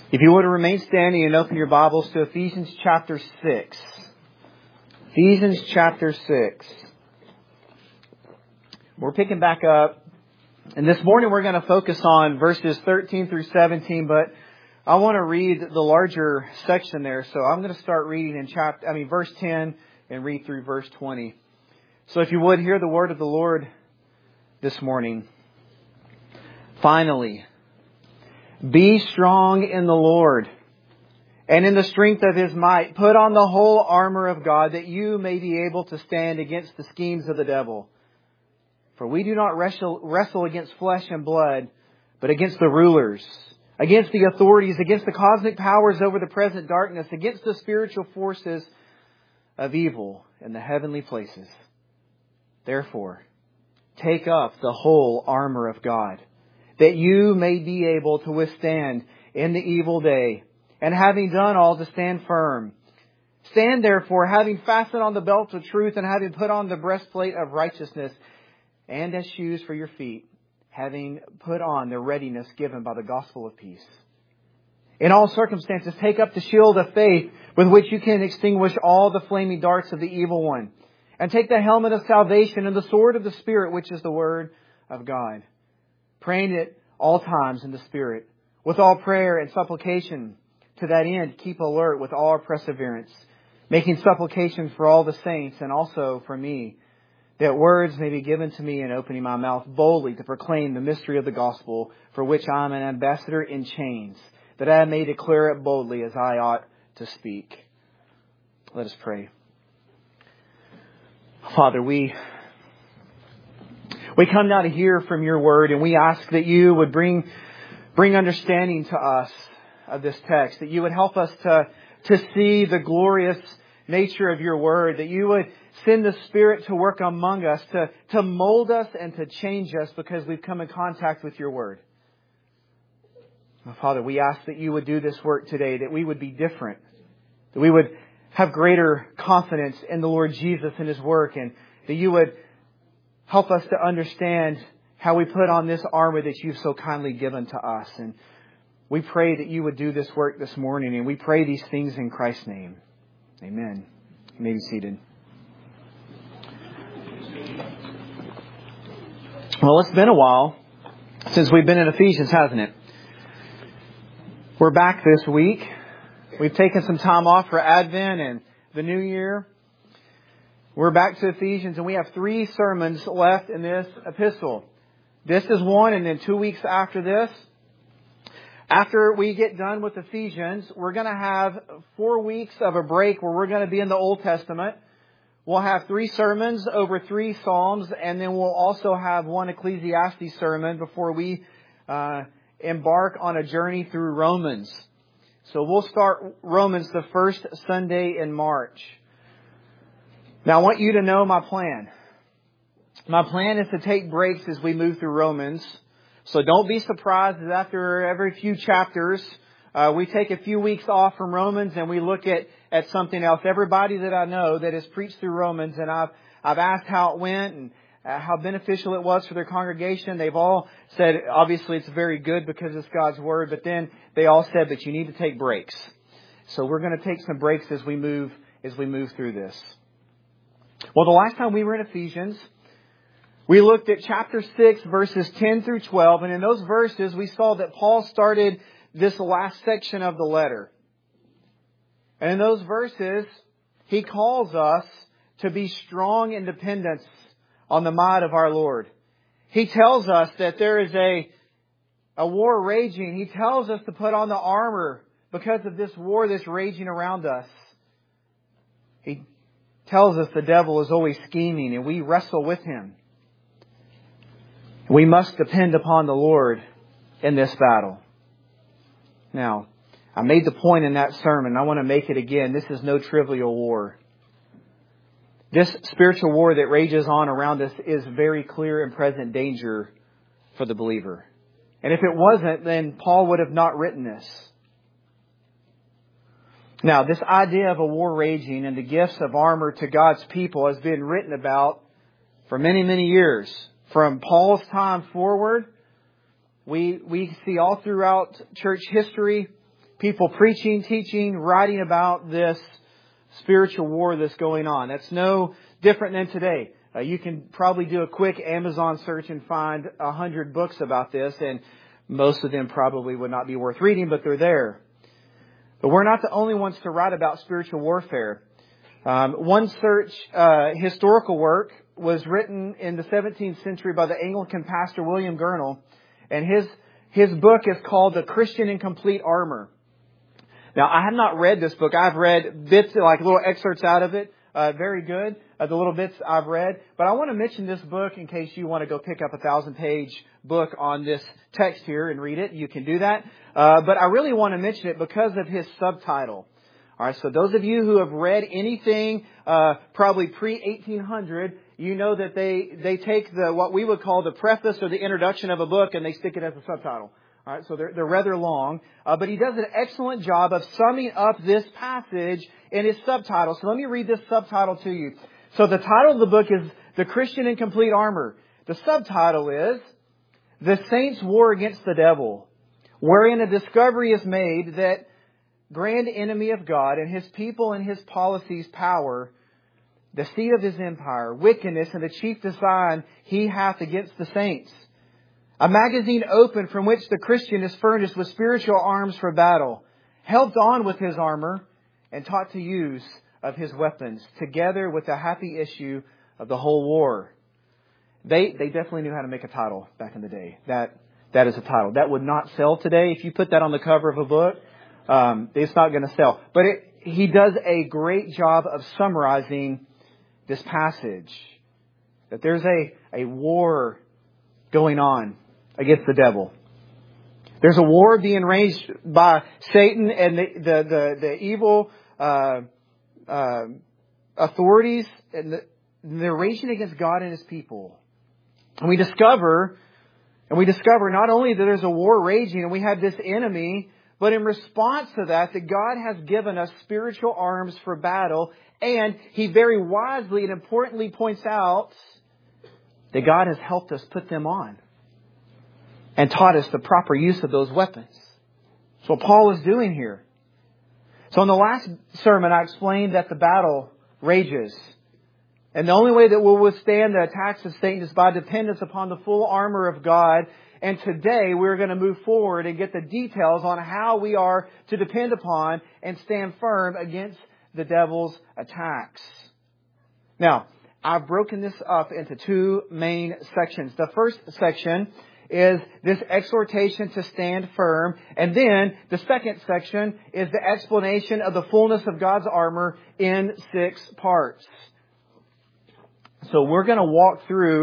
If you would remain standing and open your Bibles to Ephesians chapter 6. Ephesians chapter 6. We're picking back up. And this morning we're going to focus on verses 13 through 17, but I want to read the larger section there. So I'm going to start reading in verse 10 and read through verse 20. So if you would hear the word of the Lord this morning. Finally, be strong in the Lord and in the strength of His might. Put on the whole armor of God that you may be able to stand against the schemes of the devil. For we do not wrestle against flesh and blood, but against the rulers, against the authorities, against the cosmic powers over the present darkness, against the spiritual forces of evil in the heavenly places. Therefore, take up the whole armor of God, that you may be able to withstand in the evil day, and having done all, to stand firm. Stand therefore, having fastened on the belt of truth, and having put on the breastplate of righteousness, and as shoes for your feet, having put on the readiness given by the gospel of peace. In all circumstances, take up the shield of faith, with which you can extinguish all the flaming darts of the evil one. And take the helmet of salvation and the sword of the Spirit, which is the word of God. Praying at all times in the Spirit, with all prayer and supplication. To that end, keep alert with all perseverance, making supplication for all the saints and also for me, that words may be given to me in opening my mouth boldly to proclaim the mystery of the gospel, for which I am an ambassador in chains, that I may declare it boldly as I ought to speak. Let us pray. Father, we come now to hear from your word, and we ask that you would bring understanding to us of this text, that you would help us to see the glorious nature of your word, that you would send the Spirit to work among us, to mold us and to change us because we've come in contact with your word. Father, we ask that you would do this work today, that we would be different, that we would have greater confidence in the Lord Jesus and His work, and that you would help us to understand how we put on this armor that you've so kindly given to us. And we pray that you would do this work this morning, and we pray these things in Christ's name. Amen. You may be seated. Well, it's been a while since we've been in Ephesians, hasn't it? We're back this week. We've taken some time off for Advent and the New Year. We're back to Ephesians, and we have 3 sermons left in this epistle. This is one, and then 2 weeks after this. After we get done with Ephesians, we're going to have 4 weeks of a break where we're going to be in the Old Testament. We'll have 3 sermons over 3 Psalms, and then we'll also have 1 Ecclesiastes sermon before we embark on a journey through Romans. So we'll start Romans the first Sunday in March. Now I want you to know my plan. My plan is to take breaks as we move through Romans. So don't be surprised that after every few chapters, we take a few weeks off from Romans and we look at something else. Everybody that I know that has preached through Romans, and I've asked how it went and how beneficial it was for their congregation. They've all said, obviously it's very good because it's God's Word, but then they all said that you need to take breaks. So we're going to take some breaks as we move through this. Well, the last time we were in Ephesians, we looked at chapter 6, verses 10 through 12, and in those verses we saw that Paul started this last section of the letter. And in those verses, he calls us to be strong in dependence on the might of our Lord. He tells us that there is a war raging. He tells us to put on the armor because of this war that's raging around us. He tells us the devil is always scheming and we wrestle with him. We must depend upon the Lord in this battle. Now, I made the point in that sermon. I want to make it again. This is no trivial war. This spiritual war that rages on around us is very clear and present danger for the believer. And if it wasn't, then Paul would have not written this. Now, this idea of a war raging and the gifts of armor to God's people has been written about for many, many years. From Paul's time forward, we see all throughout church history people preaching, teaching, writing about this spiritual war that's going on. That's no different than today. You can probably do a quick Amazon search and find 100 books about this, and most of them probably would not be worth reading, but they're there. But we're not the only ones to write about spiritual warfare. One historical work was written in the 17th century by the Anglican pastor William Gurnall, and his book is called The Christian in Complete Armor. Now, I have not read this book. I've read bits, like little excerpts out of it. Very good, the little bits I've read. But I want to mention this book in case you want to go pick up a 1,000-page book on this text here and read it. You can do that. But I really want to mention it because of his subtitle. All right, so those of you who have read anything probably pre-1800, you know that they take what we would call the preface or the introduction of a book and they stick it as a subtitle. All right, so they're rather long, but he does an excellent job of summing up this passage in his subtitle. So let me read this subtitle to you. So the title of the book is The Christian in Complete Armor. The subtitle is The Saints' War Against the Devil, wherein a discovery is made that grand enemy of God and His people and His policies, power, the seat of His empire, wickedness, and the chief design He hath against the saints. A magazine open from which the Christian is furnished with spiritual arms for battle, helped on with his armor, and taught to use of his weapons, together with the happy issue of the whole war. They definitely knew how to make a title back in the day. That is a title. That would not sell today. If you put that on the cover of a book, it's not going to sell. But he does a great job of summarizing this passage. That there's a war going on against the devil. There's a war being waged by Satan and the evil authorities, and they're raging against God and His people. And we discover not only that there's a war raging and we have this enemy, but in response to that God has given us spiritual arms for battle, and He very wisely and importantly points out that God has helped us put them on and taught us the proper use of those weapons. That's what Paul is doing here. So in the last sermon, I explained that the battle rages. And the only way that we'll withstand the attacks of Satan is by dependence upon the full armor of God. And today we're going to move forward and get the details on how we are to depend upon and stand firm against the devil's attacks. Now, I've broken this up into two main sections. The first section is this exhortation to stand firm. And then the second section is the explanation of the fullness of God's armor in 6 parts. So we're going to walk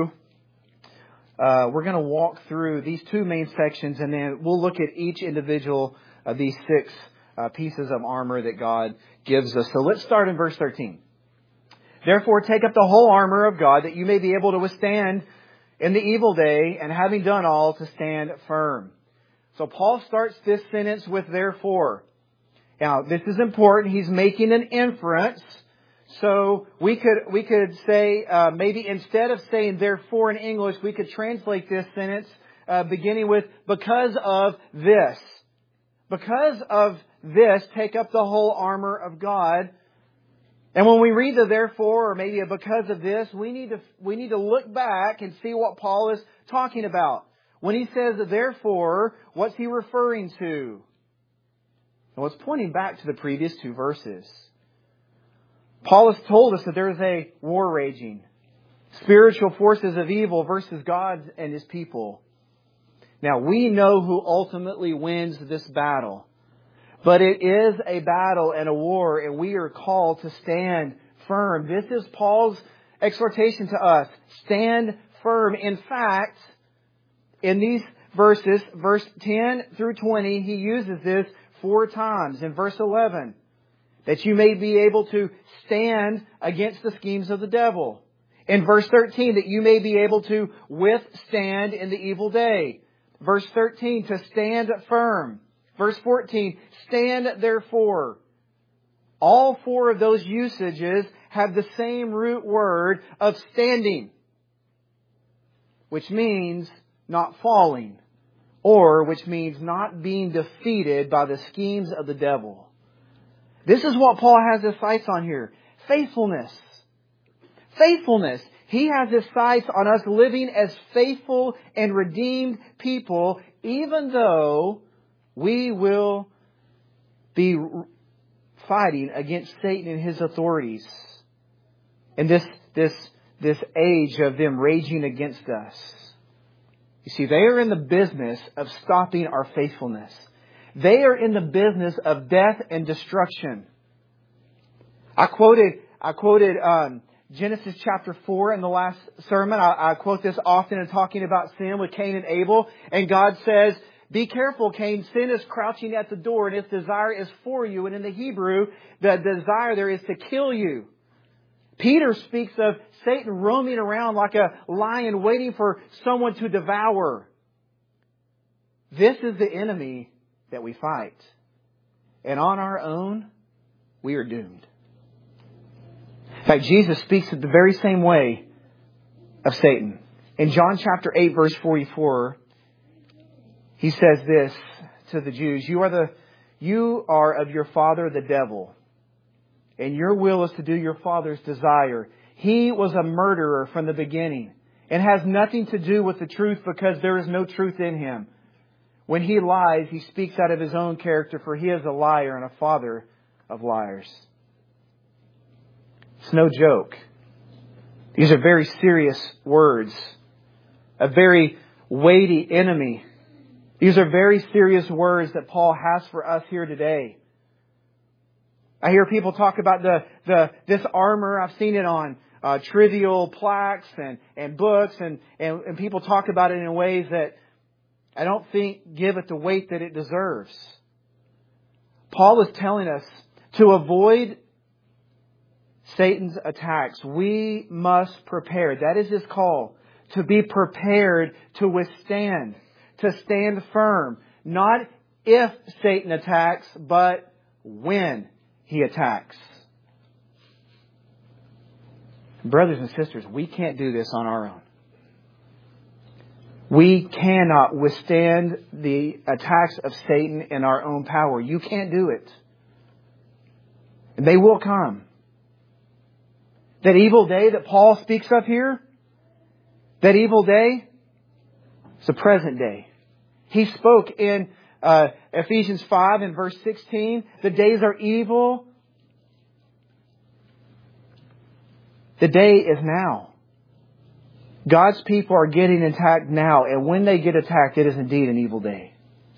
through these two main sections, and then we'll look at each individual of these 6 pieces of armor that God gives us. So let's start in verse 13. Therefore, take up the whole armor of God, that you may be able to withstand in the evil day, and having done all, to stand firm. So Paul starts this sentence with therefore. Now, this is important. He's making an inference. So we could say, maybe instead of saying therefore in English, we could translate this sentence beginning with because of this. Because of this, take up the whole armor of God. And when we read the therefore, or maybe a because of this, we need to look back and see what Paul is talking about. When he says therefore, what's he referring to? Well, it's pointing back to the previous 2 verses. Paul has told us that there is a war raging. Spiritual forces of evil versus God and His people. Now, we know who ultimately wins this battle. But it is a battle and a war, and we are called to stand firm. This is Paul's exhortation to us. Stand firm. In fact, in these verses, verse 10 through 20, he uses this 4 times. In verse 11, that you may be able to stand against the schemes of the devil. In verse 13, that you may be able to withstand in the evil day. Verse 13, to stand firm. Verse 14, stand therefore. All 4 of those usages have the same root word of standing, which means not falling or which means not being defeated by the schemes of the devil. This is what Paul has his sights on here. Faithfulness. Faithfulness. He has his sights on us living as faithful and redeemed people, even though we will be fighting against Satan and his authorities. And this age of them raging against us. You see, they are in the business of stopping our faithfulness. They are in the business of death and destruction. I quoted Genesis chapter 4 in the last sermon. I quote this often in talking about sin with Cain and Abel. And God says, be careful, Cain. Sin is crouching at the door and its desire is for you. And in the Hebrew, the desire there is to kill you. Peter speaks of Satan roaming around like a lion waiting for someone to devour. This is the enemy that we fight. And on our own, we are doomed. In fact, Jesus speaks in the very same way of Satan. In John chapter 8, verse 44, He says this to the Jews, You are of your father the devil, and your will is to do your father's desire. He was a murderer from the beginning and has nothing to do with the truth because there is no truth in him. When he lies, he speaks out of his own character, for he is a liar and a father of liars. It's no joke. These are very serious words. A very weighty enemy. These are very serious words that Paul has for us here today. I hear people talk about this armor. I've seen it on trivial plaques and books, and people talk about it in ways that I don't think give it the weight that it deserves. Paul is telling us to avoid Satan's attacks. We must prepare. That is his call. To be prepared to withstand. To stand firm. Not if Satan attacks, but when he attacks. Brothers and sisters, we can't do this on our own. We cannot withstand the attacks of Satan in our own power. You can't do it. And they will come. That evil day that Paul speaks of here, that evil day, it's a present day. He spoke in Ephesians 5 and verse 16, the days are evil. The day is now. God's people are getting attacked now, and when they get attacked, it is indeed an evil day.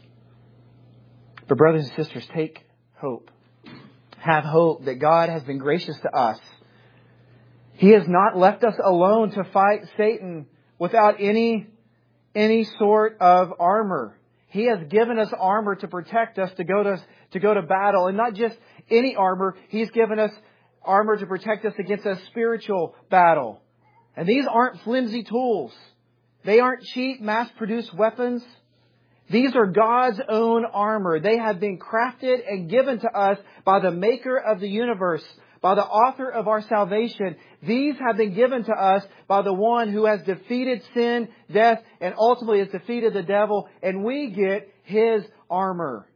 But brothers and sisters, take hope. Have hope that God has been gracious to us. He has not left us alone to fight Satan without any sort of armor. He has given us armor to protect us to go to battle, and not just any armor. He's given us armor to protect us against a spiritual battle. And these aren't flimsy tools. They aren't cheap, mass-produced weapons. These are God's own armor. They have been crafted and given to us by the Maker of the universe, by the author of our salvation. These have been given to us by the one who has defeated sin, death, and ultimately has defeated the devil. And we get His armor.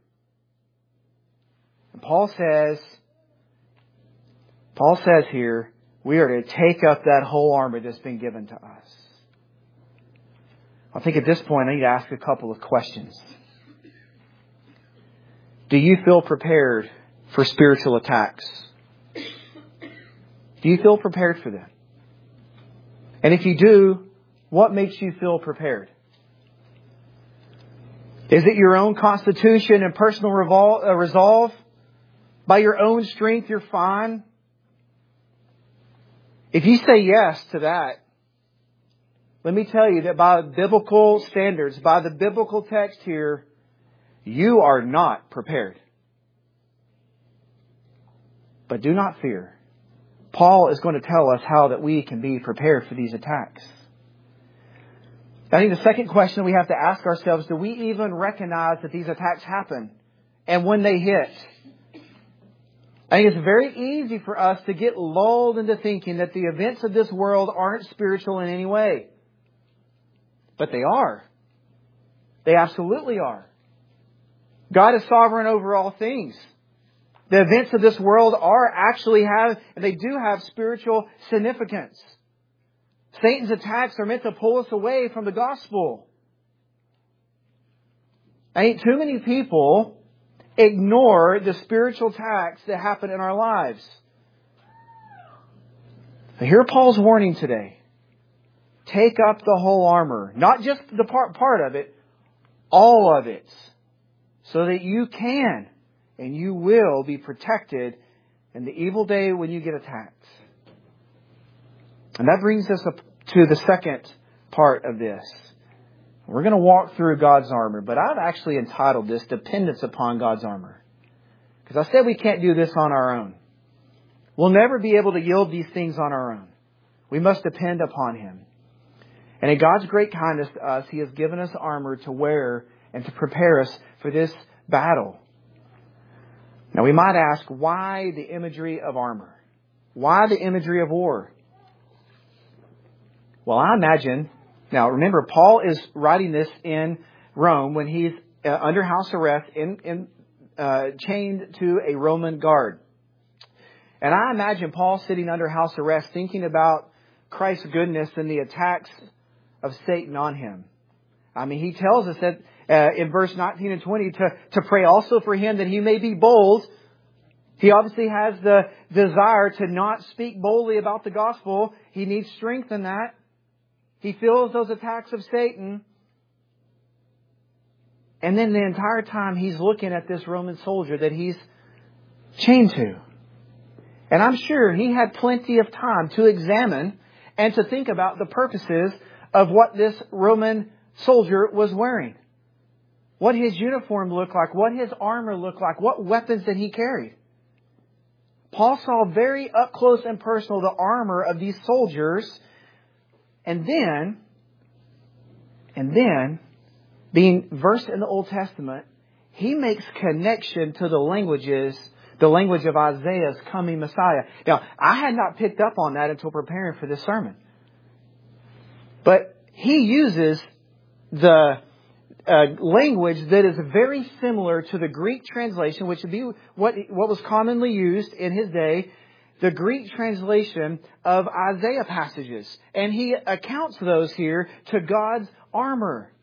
And Paul says here, we are to take up that whole armor that's been given to us. I think at this point I need to ask a couple of questions. Do you feel prepared for spiritual attacks? Do you feel prepared for them? And if you do, what makes you feel prepared? Is it your own constitution and personal resolve? By your own strength, you're fine? If you say yes to that, let me tell you that by biblical standards, by the biblical text here, you are not prepared. But do not fear. Paul is going to tell us how that we can be prepared for these attacks. I think the second question we have to ask ourselves, do we even recognize that these attacks happen? And when they hit? I think it's very easy for us to get lulled into thinking that the events of this world aren't spiritual in any way. But they are. They absolutely are. God is sovereign over all things. The events of this world and they do have spiritual significance. Satan's attacks are meant to pull us away from the gospel. Ain't too many people ignore the spiritual attacks that happen in our lives. Now, hear Paul's warning today. Take up the whole armor. Not just the part of it, all of it. So that you can and you will be protected in the evil day when you get attacked. And that brings us up to the second part of this. We're going to walk through God's armor, but I've actually entitled this Dependence Upon God's Armor. Because I said we can't do this on our own. We'll never be able to yield these things on our own. We must depend upon Him. And in God's great kindness to us, He has given us armor to wear and to prepare us for this battle. Now we might ask, why the imagery of armor? Why the imagery of war? Well, I imagine, now remember, Paul is writing this in Rome when he's under house arrest, chained to a Roman guard. And I imagine Paul sitting under house arrest thinking about Christ's goodness and the attacks of Satan on him. I mean, he tells us that in verse 19 and 20 to pray also for him that he may be bold. He obviously has the desire to not speak boldly about the gospel. He needs strength in that. He feels those attacks of Satan. And then the entire time he's looking at this Roman soldier that he's chained to. And I'm sure he had plenty of time to examine and to think about the purposes of what this Roman soldier was wearing. What his uniform looked like, what his armor looked like, what weapons that he carried. Paul saw very up close and personal the armor of these soldiers. And then, being versed in the Old Testament, he makes connection to the language of Isaiah's coming Messiah. Now, I had not picked up on that until preparing for this sermon. But he uses the language that is very similar to the Greek translation, which would be what was commonly used in his day, the Greek translation of Isaiah passages. And he accounts those here to God's armor.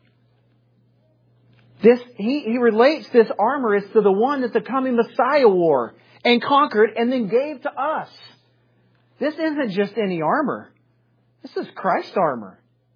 He relates this armor as to the one that the coming Messiah wore and conquered and then gave to us. This isn't just any armor. This is Christ's armor.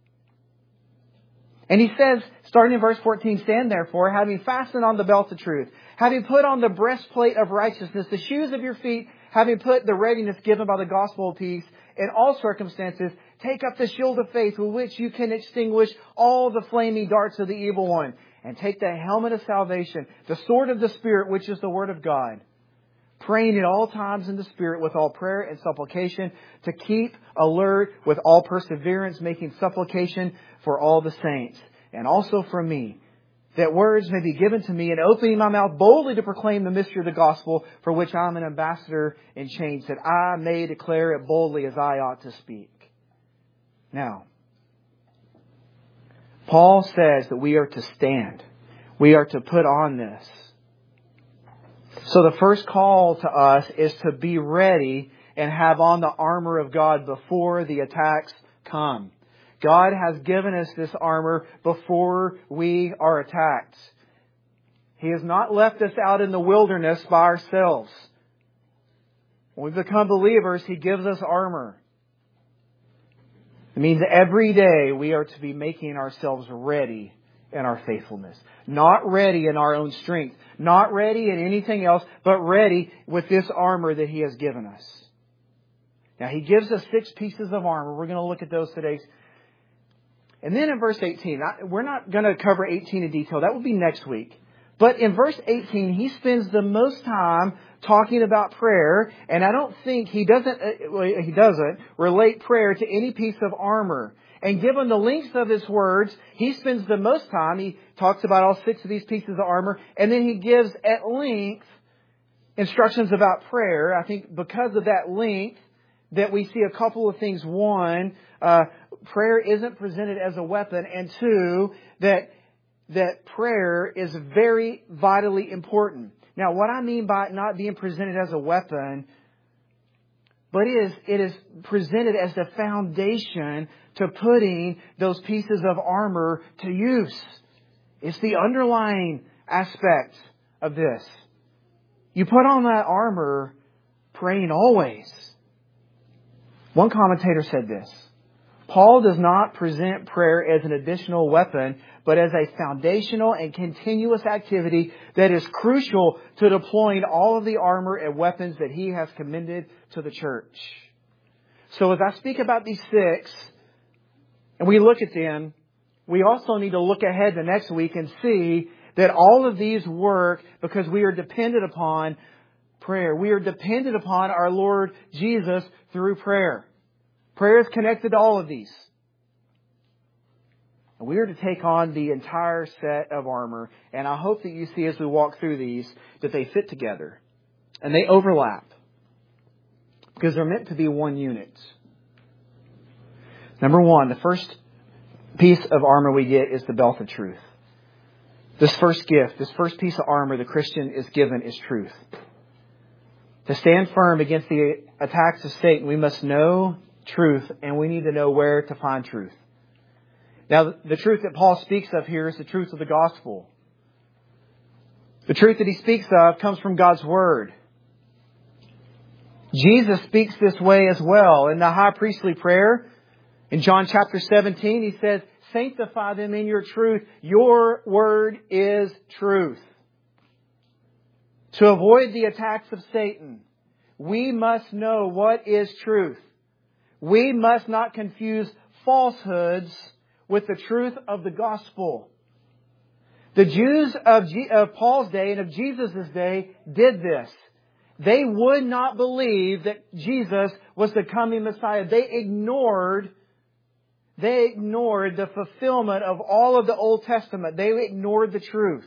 And he says, starting in verse 14, stand therefore, having fastened on the belt of truth, having put on the breastplate of righteousness, the shoes of your feet, having put the readiness given by the gospel of peace, in all circumstances, take up the shield of faith with which you can extinguish all the flaming darts of the evil one. And take the helmet of salvation, the sword of the Spirit, which is the Word of God. Praying at all times in the Spirit with all prayer and supplication, to keep alert with all perseverance, making supplication for all the saints, and also for me, that words may be given to me, and opening my mouth boldly to proclaim the mystery of the gospel, for which I am an ambassador in chains, that I may declare it boldly as I ought to speak. Now, Paul says that we are to stand. We are to put on this. So the first call to us is to be ready and have on the armor of God before the attacks come. God has given us this armor before we are attacked. He has not left us out in the wilderness by ourselves. When we become believers, He gives us armor. It means every day we are to be making ourselves ready in our faithfulness. Not ready in our own strength. Not ready in anything else, but ready with this armor that He has given us. Now, He gives us 6 pieces of armor. We're going to look at those today. And then in verse 18, we're not going to cover 18 in detail. That will be next week. But in verse 18, he spends the most time talking about prayer. And I don't think he doesn't relate prayer to any piece of armor. And given the length of his words, he spends the most time. He talks about all 6 of these pieces of armor. And then he gives at length instructions about prayer. I think because of that length that we see a couple of things. One, prayer isn't presented as a weapon. And 2, that that prayer is very vitally important. Now, what I mean by it not being presented as a weapon, but it is presented as the foundation to putting those pieces of armor to use. It's the underlying aspect of this. You put on that armor praying always. One commentator said this: Paul does not present prayer as an additional weapon, but as a foundational and continuous activity that is crucial to deploying all of the armor and weapons that he has commended to the church. So as I speak about these 6, and we look at them, we also need to look ahead the next week and see that all of these work because we are dependent upon prayer. We are dependent upon our Lord Jesus through prayer. Prayer is connected to all of these. And we are to take on the entire set of armor. And I hope that you see as we walk through these that they fit together. And they overlap. Because they're meant to be one unit. Number 1, the first piece of armor we get is the belt of truth. This first gift, this first piece of armor the Christian is given is truth. To stand firm against the attacks of Satan, we must know truth, and we need to know where to find truth. Now, the truth that Paul speaks of here is the truth of the gospel. The truth that he speaks of comes from God's Word. Jesus speaks this way as well. In the high priestly prayer, in John chapter 17, he says, "Sanctify them in your truth. Your word is truth." To avoid the attacks of Satan, we must know what is truth. We must not confuse falsehoods with the truth of the gospel. The Jews of Paul's day and of Jesus' day did this. They would not believe that Jesus was the coming Messiah. They ignored the fulfillment of all of the Old Testament. They ignored the truth.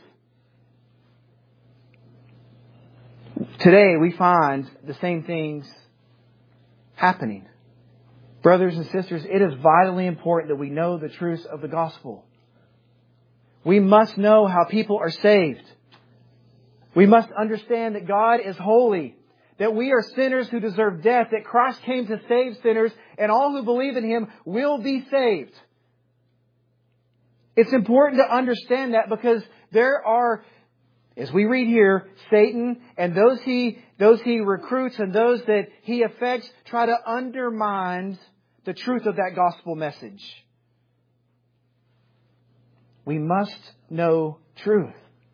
Today we find the same things happening. Brothers and sisters, it is vitally important that we know the truth of the gospel. We must know how people are saved. We must understand that God is holy, that we are sinners who deserve death, that Christ came to save sinners, and all who believe in Him will be saved. It's important to understand that because there are, as we read here, Satan and those he recruits and those that he affects try to undermine the truth of that gospel message. We must know truth.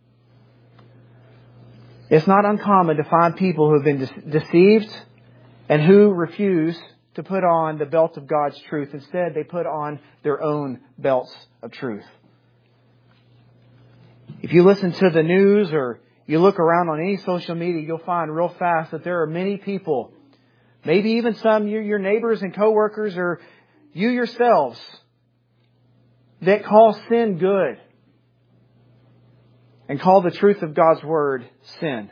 It's not uncommon to find people who have been deceived and who refuse to put on the belt of God's truth. Instead, they put on their own belts of truth. If you listen to the news or you look around on any social media, you'll find real fast that there are many people, maybe even some your neighbors and coworkers or you yourselves, that call sin good and call the truth of God's Word sin.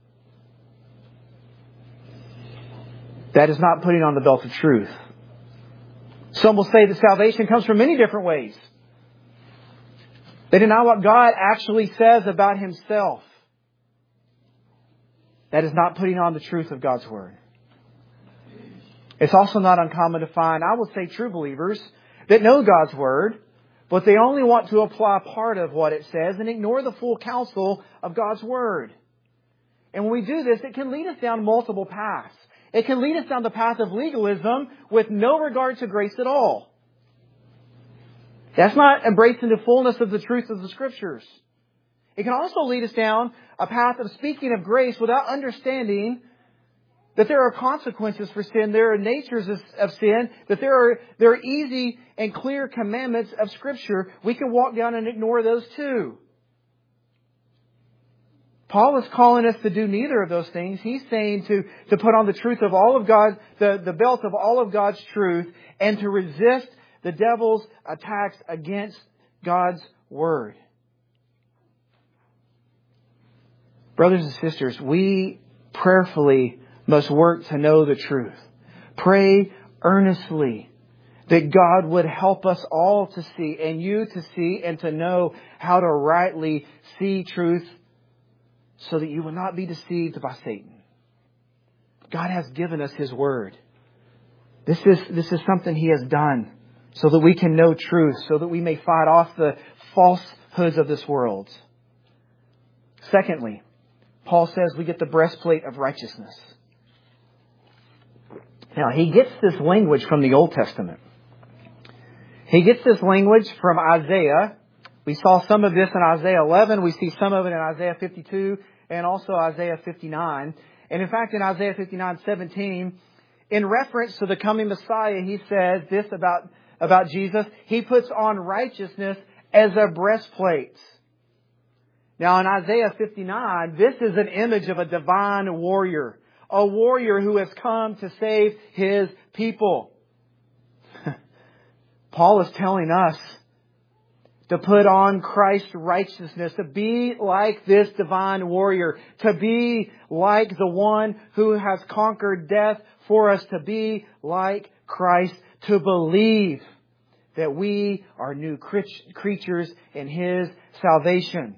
That is not putting on the belt of truth. Some will say that salvation comes from many different ways. They deny what God actually says about Himself. That is not putting on the truth of God's Word. It's also not uncommon to find, I would say, true believers that know God's Word, but they only want to apply part of what it says and ignore the full counsel of God's Word. And when we do this, it can lead us down multiple paths. It can lead us down the path of legalism with no regard to grace at all. That's not embracing the fullness of the truth of the Scriptures. It can also lead us down a path of speaking of grace without understanding that there are consequences for sin, there are natures of sin, that there are easy and clear commandments of Scripture. We can walk down and ignore those too. Paul is calling us to do neither of those things. He's saying to put on the truth of all of God, the belt of all of God's truth, and to resist the devil's attacks against God's Word. Brothers and sisters, we prayerfully must work to know the truth. Pray earnestly that God would help us all to see, and you to see and to know how to rightly see truth so that you will not be deceived by Satan. God has given us His Word. This is something He has done so that we can know truth, so that we may fight off the falsehoods of this world. Secondly, Paul says we get the breastplate of righteousness. Now, he gets this language from the Old Testament. He gets this language from Isaiah. We saw some of this in Isaiah 11. We see some of it in Isaiah 52 and also Isaiah 59. And in fact, in Isaiah 59:17, in reference to the coming Messiah, he says this about Jesus. He puts on righteousness as a breastplate. Now, in Isaiah 59, this is an image of a divine warrior. A warrior who has come to save His people. Paul is telling us to put on Christ's righteousness, to be like this divine warrior, to be like the one who has conquered death for us, to be like Christ, to believe that we are new creatures in His salvation.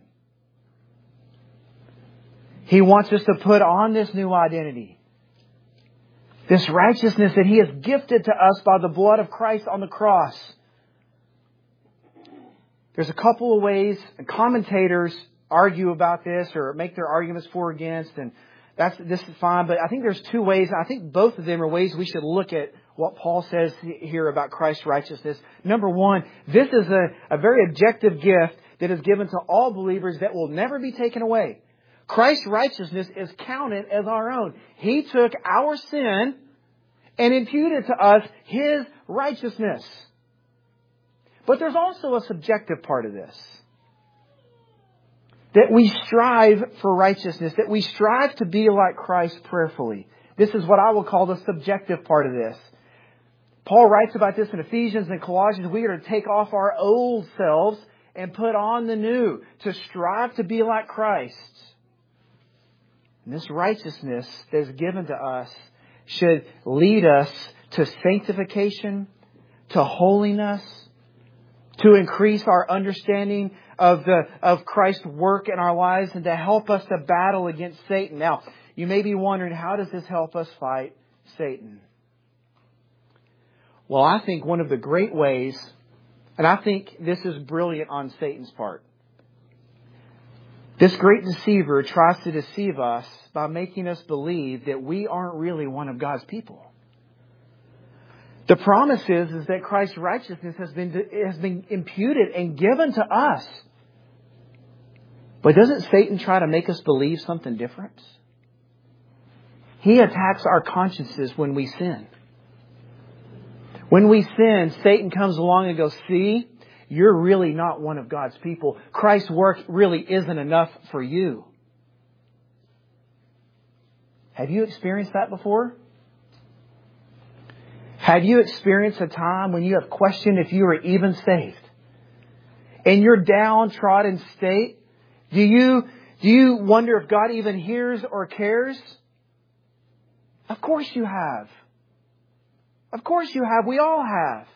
He wants us to put on this new identity. This righteousness that He has gifted to us by the blood of Christ on the cross. There's a couple of ways, and commentators argue about this or make their arguments for or against, and this is fine, but I think there's two ways. I think both of them are ways we should look at what Paul says here about Christ's righteousness. Number one, this is a very objective gift that is given to all believers that will never be taken away. Christ's righteousness is counted as our own. He took our sin and imputed to us His righteousness. But there's also a subjective part of this. That we strive for righteousness. That we strive to be like Christ prayerfully. This is what I will call the subjective part of this. Paul writes about this in Ephesians and Colossians. We are to take off our old selves and put on the new. To strive to be like Christ. And this righteousness that is given to us should lead us to sanctification, to holiness, to increase our understanding of Christ's work in our lives, and to help us to battle against Satan. Now, you may be wondering, how does this help us fight Satan? Well, I think one of the great ways, and I think this is brilliant on Satan's part. This great deceiver tries to deceive us by making us believe that we aren't really one of God's people. The promise is that Christ's righteousness has been imputed and given to us. But doesn't Satan try to make us believe something different? He attacks our consciences when we sin. When we sin, Satan comes along and goes, see, you're really not one of God's people. Christ's work really isn't enough for you. Have you experienced that before? Have you experienced a time when you have questioned if you are even saved? In your downtrodden state, do you wonder if God even hears or cares? Of course you have. Of course you have. We all have.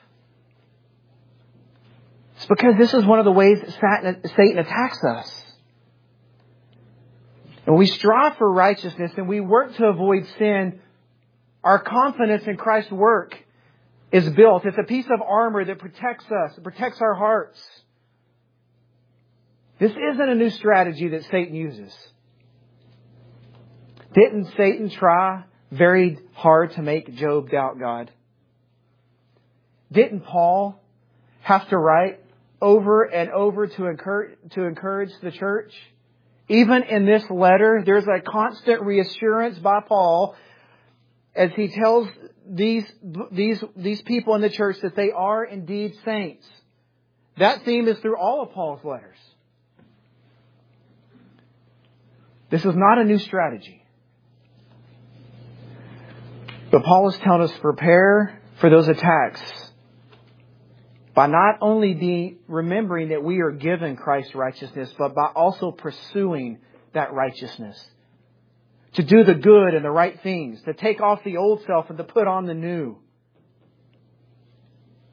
It's because this is one of the ways that Satan attacks us. And we strive for righteousness and we work to avoid sin. Our confidence in Christ's work is built. It's a piece of armor that protects us, it protects our hearts. This isn't a new strategy that Satan uses. Didn't Satan try very hard to make Job doubt God? Didn't Paul have to write over and over to encourage the church? Even in this letter, there's a constant reassurance by Paul as he tells these people in the church that they are indeed saints. That theme is through all of Paul's letters. This is not a new strategy. But Paul is telling us to prepare for those attacks by not only remembering that we are given Christ's righteousness, but by also pursuing that righteousness. To do the good and the right things. To take off the old self and to put on the new.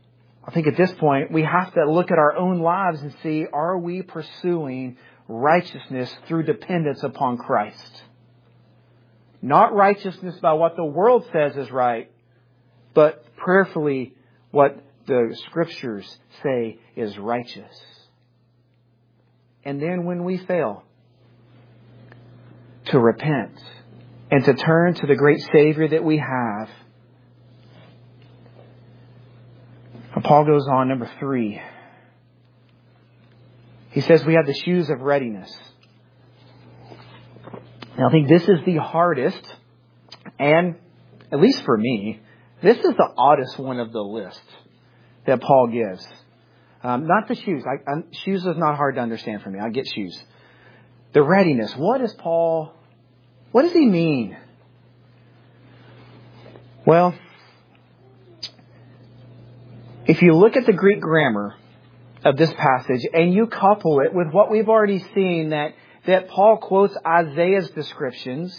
I think at this point we have to look at our own lives and see, are we pursuing righteousness through dependence upon Christ? Not righteousness by what the world says is right, but prayerfully what the Scriptures say is righteous. And then when we fail, to repent and to turn to the great Savior that we have. And Paul goes on, number 3. He says we have the shoes of readiness. Now I think this is the hardest, and at least for me, this is the oddest one of the list that Paul gives. Not the shoes. Shoes is not hard to understand for me. I get shoes. The readiness. What does he mean? Well, if you look at the Greek grammar of this passage and you couple it with what we've already seen, that Paul quotes Isaiah's descriptions,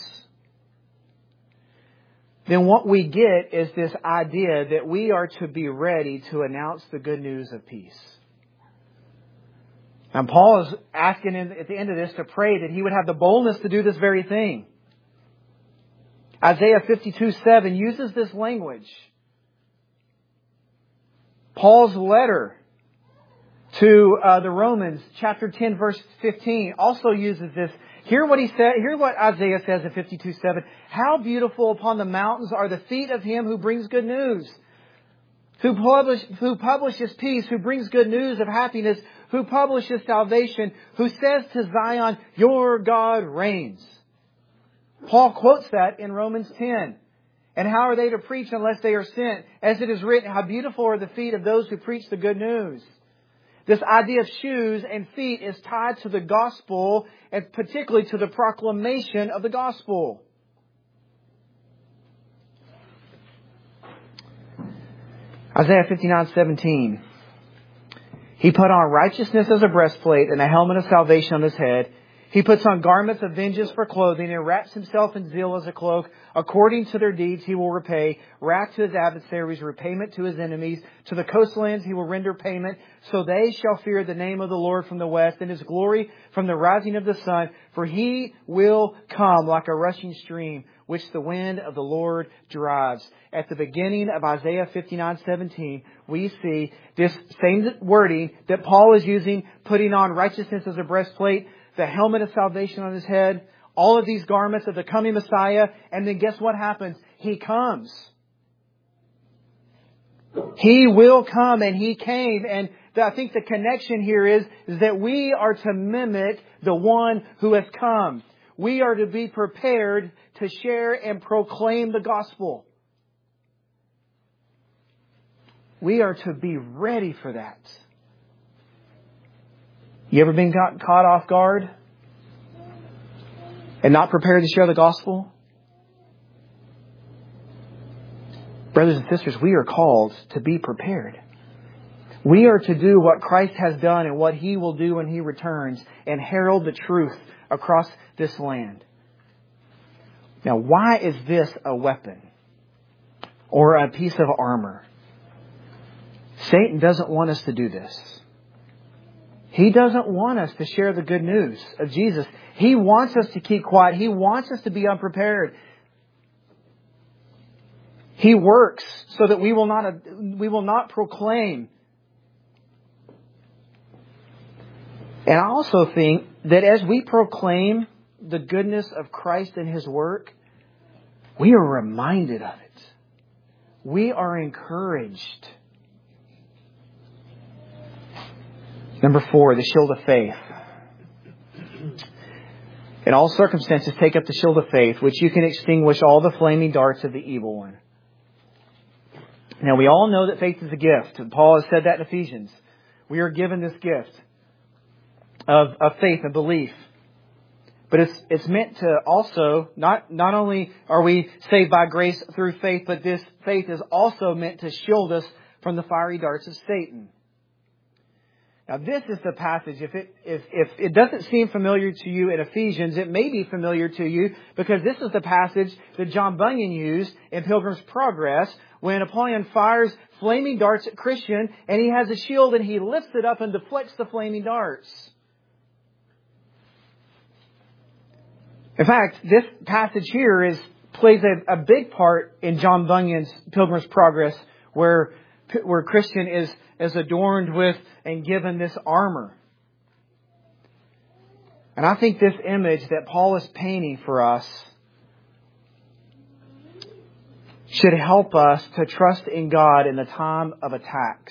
then what we get is this idea that we are to be ready to announce the good news of peace. And Paul is asking at the end of this to pray that he would have the boldness to do this very thing. Isaiah 52:7 uses this language. Paul's letter to the Romans, chapter 10, verse 15, also uses this. Hear what he said. Hear what Isaiah says in 52:7. How beautiful upon the mountains are the feet of him who brings good news, who publishes peace, who brings good news of happiness, who publishes salvation, who says to Zion, your God reigns. Paul quotes that in Romans 10. And how are they to preach unless they are sent? As it is written, how beautiful are the feet of those who preach the good news. This idea of shoes and feet is tied to the gospel, and particularly to the proclamation of the gospel. Isaiah 59:17. He put on righteousness as a breastplate and a helmet of salvation on his head. He puts on garments of vengeance for clothing and wraps himself in zeal as a cloak. According to their deeds he will repay. Wrath to his adversaries, repayment to his enemies. To the coastlands he will render payment. So they shall fear the name of the Lord from the west, and his glory from the rising of the sun. For he will come like a rushing stream, which the wind of the Lord drives. At the beginning of Isaiah 59:17, we see this same wording that Paul is using, putting on righteousness as a breastplate, the helmet of salvation on his head, all of these garments of the coming Messiah, and then guess what happens? He comes. He will come, and He came. And I think the connection here is that we are to mimic the one who has come. We are to be prepared to share and proclaim the gospel. We are to be ready for that. You ever been caught off guard and not prepared to share the gospel? Brothers and sisters, we are called to be prepared. We are to do what Christ has done and what He will do when He returns, and herald the truth across this land. Now, why is this a weapon or a piece of armor? Satan doesn't want us to do this. He doesn't want us to share the good news of Jesus. He wants us to keep quiet. He wants us to be unprepared. He works so that we will not proclaim. And I also think that as we proclaim the goodness of Christ and His work, we are reminded of it. We are encouraged. Number 4, the shield of faith. In all circumstances, take up the shield of faith, which you can extinguish all the flaming darts of the evil one. Now, we all know that faith is a gift. Paul has said that in Ephesians. We are given this gift of faith and belief. But it's meant to also, not only are we saved by grace through faith, but this faith is also meant to shield us from the fiery darts of Satan. Now, this is the passage. If it doesn't seem familiar to you in Ephesians, it may be familiar to you because this is the passage that John Bunyan used in Pilgrim's Progress when Apollyon fires flaming darts at Christian, and he has a shield and he lifts it up and deflects the flaming darts. In fact, this passage here plays a big part in John Bunyan's Pilgrim's Progress, where Christian is adorned with and given this armor. And I think this image that Paul is painting for us should help us to trust in God in the time of attacks.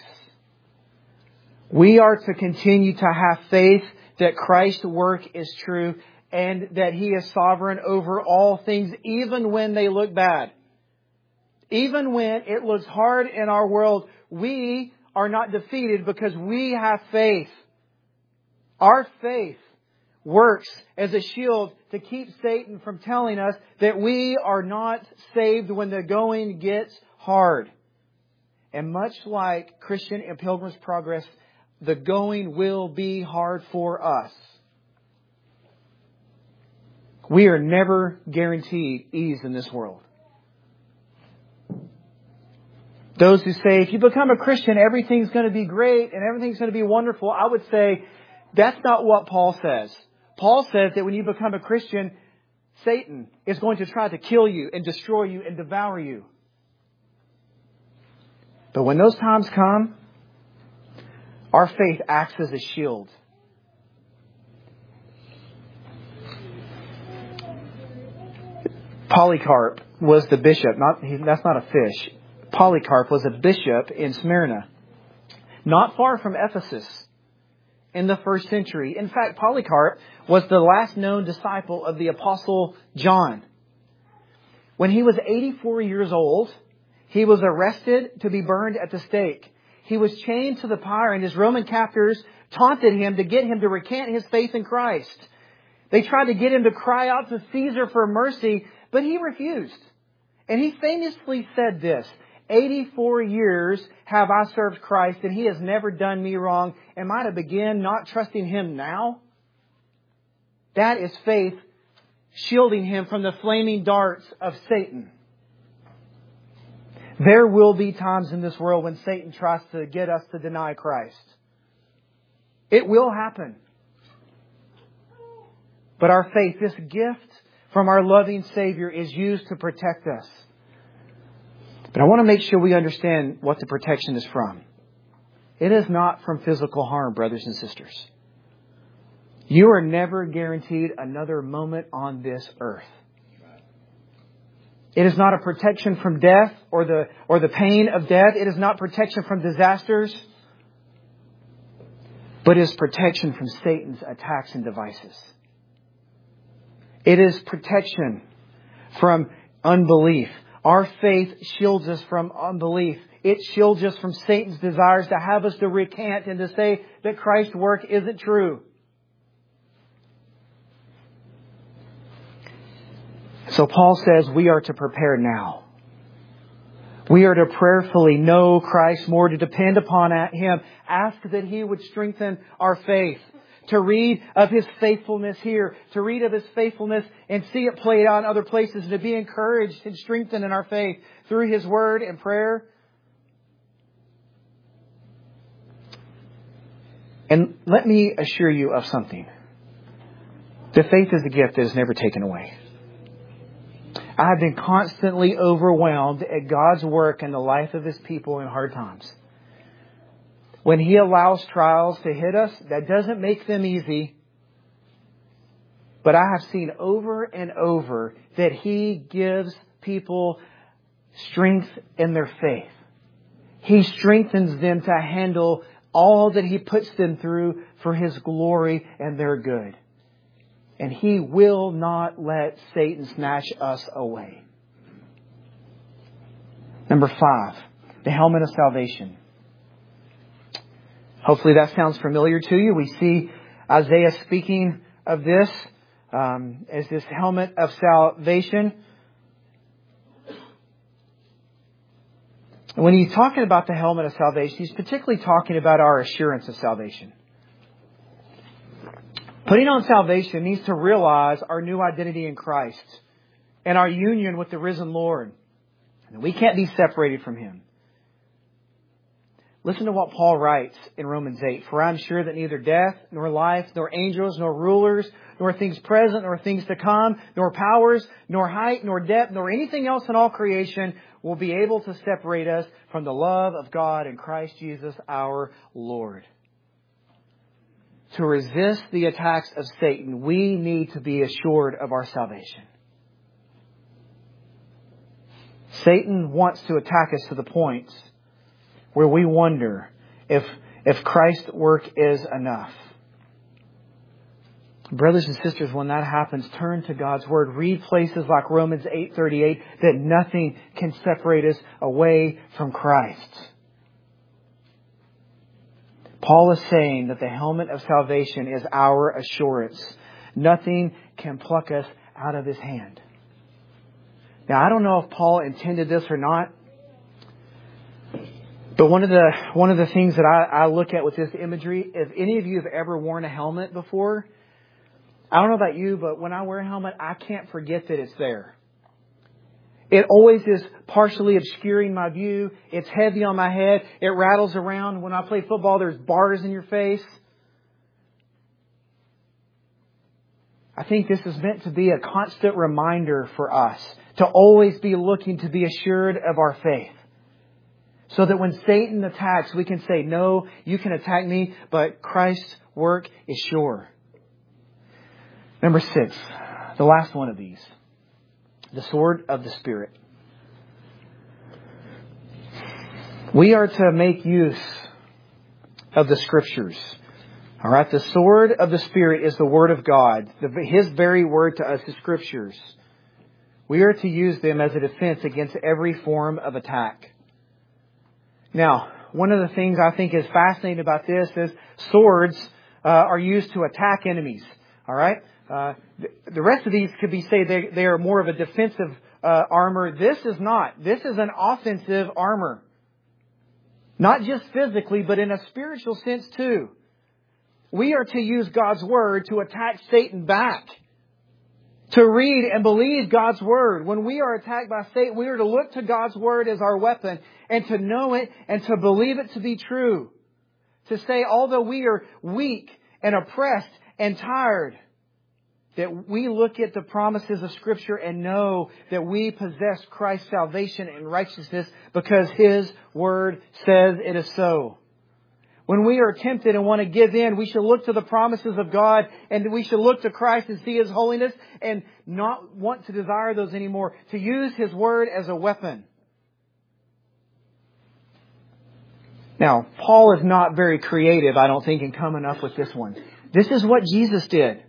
We are to continue to have faith that Christ's work is true and that He is sovereign over all things, even when they look bad. Even when it looks hard in our world, we are not defeated because we have faith. Our faith works as a shield to keep Satan from telling us that we are not saved when the going gets hard. And much like Christian and Pilgrim's Progress, the going will be hard for us. We are never guaranteed ease in this world. Those who say, if you become a Christian, everything's going to be great and everything's going to be wonderful, I would say that's not what Paul says. Paul says that when you become a Christian, Satan is going to try to kill you and destroy you and devour you. But when those times come, our faith acts as a shield. Polycarp was the bishop. That's not a fish. Polycarp was a bishop in Smyrna, not far from Ephesus in the first century. In fact, Polycarp was the last known disciple of the Apostle John. When he was 84 years old, he was arrested to be burned at the stake. He was chained to the pyre, and his Roman captors taunted him to get him to recant his faith in Christ. They tried to get him to cry out to Caesar for mercy, but he refused. And he famously said this, 84 years have I served Christ, and He has never done me wrong. Am I to begin not trusting Him now? That is faith shielding him from the flaming darts of Satan. There will be times in this world when Satan tries to get us to deny Christ. It will happen. But our faith, this gift from our loving Savior, is used to protect us. But I want to make sure we understand what the protection is from. It is not from physical harm, brothers and sisters. You are never guaranteed another moment on this earth. It is not a protection from death or the pain of death. It is not protection from disasters. But it is protection from Satan's attacks and devices. It is protection from unbelief. Our faith shields us from unbelief. It shields us from Satan's desires to have us to recant and to say that Christ's work isn't true. So Paul says we are to prepare now. We are to prayerfully know Christ more, to depend upon Him. Ask that He would strengthen our faith. To read of His faithfulness here. To read of His faithfulness and see it played out in other places. And to be encouraged and strengthened in our faith through His Word and prayer. And let me assure you of something. The faith is a gift that is never taken away. I have been constantly overwhelmed at God's work in the life of His people in hard times. When He allows trials to hit us, that doesn't make them easy. But I have seen over and over that He gives people strength in their faith. He strengthens them to handle all that He puts them through for His glory and their good. And He will not let Satan snatch us away. Number 5, the helmet of salvation. Hopefully that sounds familiar to you. We see Isaiah speaking of this as this helmet of salvation. When he's talking about the helmet of salvation, he's particularly talking about our assurance of salvation. Putting on salvation means to realize our new identity in Christ and our union with the risen Lord. And we can't be separated from Him. Listen to what Paul writes in Romans 8. For I am sure that neither death, nor life, nor angels, nor rulers, nor things present, nor things to come, nor powers, nor height, nor depth, nor anything else in all creation will be able to separate us from the love of God in Christ Jesus our Lord. To resist the attacks of Satan, we need to be assured of our salvation. Satan wants to attack us to the point where we wonder if Christ's work is enough. Brothers and sisters, when that happens, turn to God's Word. Read places like Romans 8:38 that nothing can separate us away from Christ. Paul is saying that the helmet of salvation is our assurance. Nothing can pluck us out of His hand. Now, I don't know if Paul intended this or not, but one of the things that I look at with this imagery, if any of you have ever worn a helmet before, I don't know about you, but when I wear a helmet, I can't forget that it's there. It always is partially obscuring my view. It's heavy on my head. It rattles around. When I play football, there's bars in your face. I think this is meant to be a constant reminder for us to always be looking to be assured of our faith. So that when Satan attacks, we can say, no, you can attack me, but Christ's work is sure. Number 6, the last one of these. The sword of the Spirit. We are to make use of the Scriptures. All right, the sword of the Spirit is the Word of God. His very word to us is Scriptures. We are to use them as a defense against every form of attack. Now, one of the things I think is fascinating about this is swords are used to attack enemies. All right? The rest of these could be said they are more of a defensive armor. This is not. This is an offensive armor. Not just physically, but in a spiritual sense too. We are to use God's Word to attack Satan back. To read and believe God's Word. When we are attacked by Satan, we are to look to God's Word as our weapon and to know it and to believe it to be true. To say, although we are weak and oppressed and tired, that we look at the promises of Scripture and know that we possess Christ's salvation and righteousness because His Word says it is so. When we are tempted and want to give in, we should look to the promises of God and we should look to Christ and see His holiness and not want to desire those anymore. To use His Word as a weapon. Now, Paul is not very creative, I don't think, in coming up with this one. This is what Jesus did.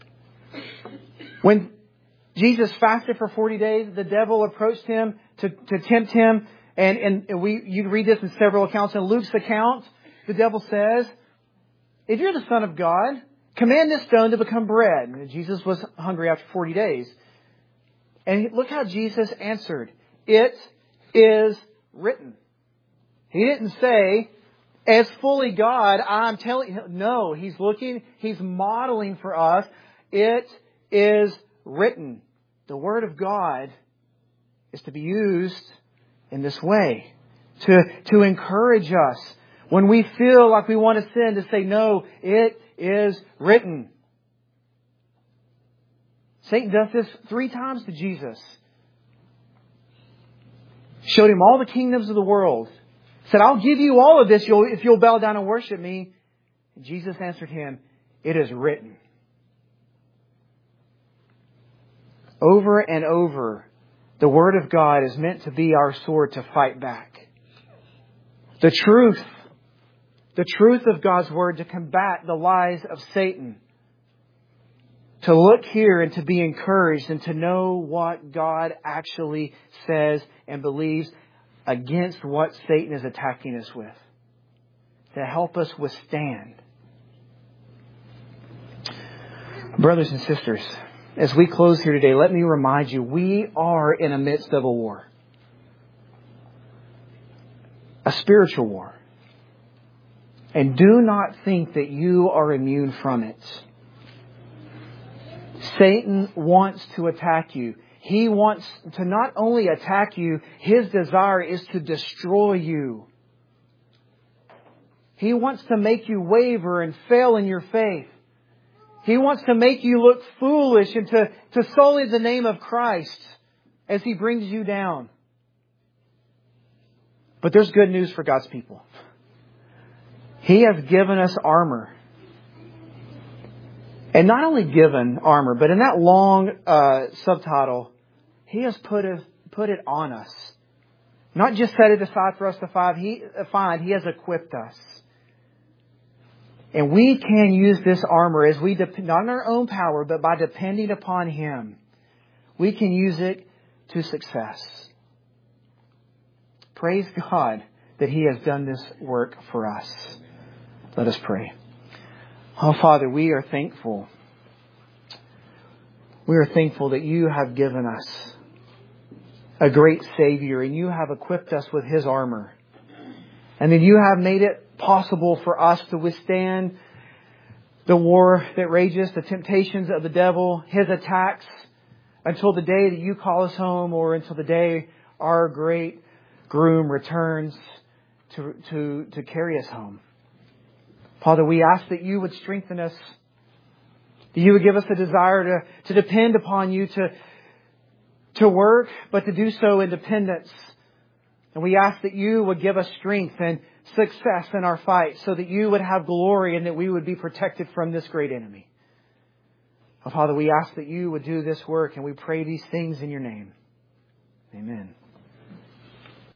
When Jesus fasted for 40 days, the devil approached Him to tempt Him. And you can read this in several accounts. In Luke's account, the devil says, if you're the Son of God, command this stone to become bread. And Jesus was hungry after 40 days. And look how Jesus answered. It is written. He didn't say, as fully God, I'm telling you. No, He's modeling for us. It is written. The Word of God is to be used in this way. To encourage us. When we feel like we want to sin, to say, no, it is written. Satan does this 3 times to Jesus. Showed Him all the kingdoms of the world. Said, I'll give you all of this if you'll bow down and worship me. And Jesus answered him, it is written. Over and over, the Word of God is meant to be our sword to fight back. The truth of God's Word to combat the lies of Satan. To look here and to be encouraged and to know what God actually says and believes against what Satan is attacking us with. To help us withstand. Brothers and sisters, as we close here today, let me remind you, we are in the midst of a war. A spiritual war. And do not think that you are immune from it. Satan wants to attack you. He wants to not only attack you, his desire is to destroy you. He wants to make you waver and fail in your faith. He wants to make you look foolish and to sully the name of Christ as He brings you down. But there's good news for God's people. He has given us armor. And not only given armor, but in that long subtitle, He has put it on us. Not just set it aside for us to find. He has equipped us. And we can use this armor as we depend, not on our own power, but by depending upon Him. We can use it to success. Praise God that He has done this work for us. Let us pray. Oh, Father, we are thankful. We are thankful that You have given us a great Savior and You have equipped us with His armor. And that You have made it possible for us to withstand the war that rages, the temptations of the devil, his attacks, until the day that You call us home, or until the day our great groom returns to carry us home. Father, we ask that You would strengthen us, that You would give us a desire to depend upon You, to work, but to do so in dependence. And we ask that You would give us strength and success in our fight, so that You would have glory and that we would be protected from this great enemy. Oh, Father, we ask that You would do this work, and we pray these things in Your name. Amen.